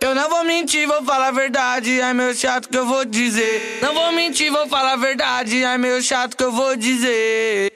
Eu não vou mentir, vou falar a verdade, é meio chato que eu vou dizer. Não vou mentir, vou falar a verdade, é meio chato que eu vou dizer.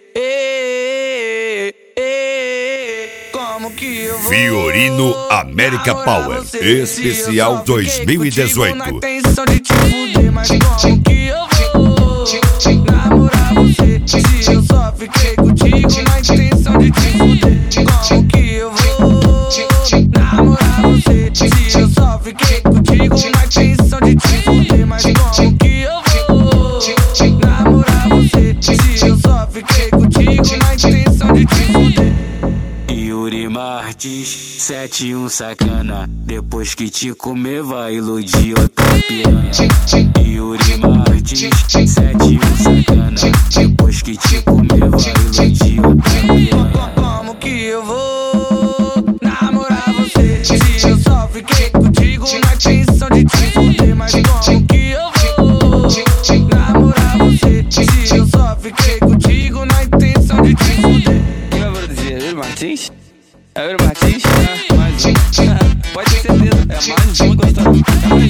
Como que eu vou Fiorino América Power Especial 2018. Na intenção de te fuder, mas como que eu vou namorar você se eu só fiquei contigo na intenção de te fuder? Como que eu vou namorar você se eu só fiquei contigo na intenção de te fuder? Mas como que eu vou namorar você se eu só fiquei contigo na intenção de te fuder? Yuri Martins, 71 sacana. Depois que te comer vai iludir outra piranha. Yuri Martins, 71 sacana. Depois que te comer vai iludir outra piranha. Como que eu vou namorar você se eu só fiquei contigo na intenção de te fuder? Mas como que eu vou namorar você se eu só fiquei contigo na intenção de te fuder? Quem vai produzir? É Yuri Martins? É Yuri Martins? Mais um. Pode ter certeza. É mais um gostando. É mais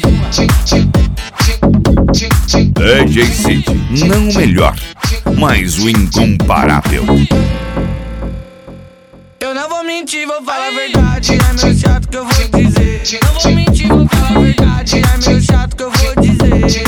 uma. DJ Cid, não o melhor, mas o incomparável. Eu não vou mentir, vou falar a verdade, é meio chato que eu vou dizer. Não vou mentir, vou falar a verdade, é meio chato que eu vou dizer.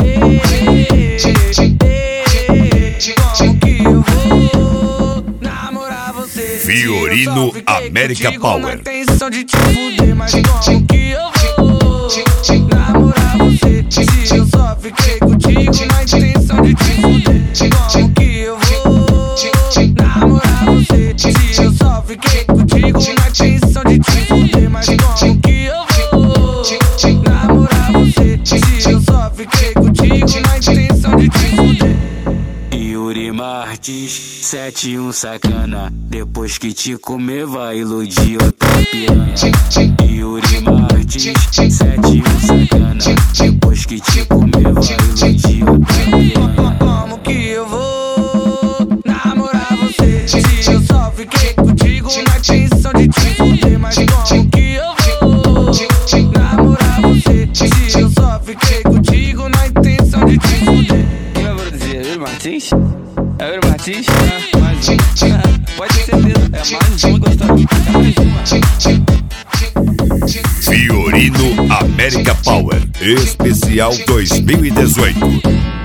Como que eu vou namorar você? Fiorino América Power. Na intenção de te fuder, mas como que eu vou namorar você se eu só fiquei contigo na intenção de te fuder? Como que eu vou namorar você se eu só fiquei contigo na intenção de te fuder? Mas como que eu vou namorar você se eu só fiquei contigo na intenção de te fuder? Yuri Martins, 71 sacana. Depois que te comer vai iludir outra piranha. Yuri Martins, 71 sacana. Depois que te comer vai iludir outra piranha. Como que eu vou namorar você se eu só fiquei contigo na intenção de te fuder? Mas como que eu vou namorar você se eu só fiquei contigo na intenção de te fuder? Quem vai produzir? É Yuri Martins? É Yuri Martins? Mais um. Pode ter certeza. É mais um gostando. É mais uma. Fiorino América Power Especial 2018.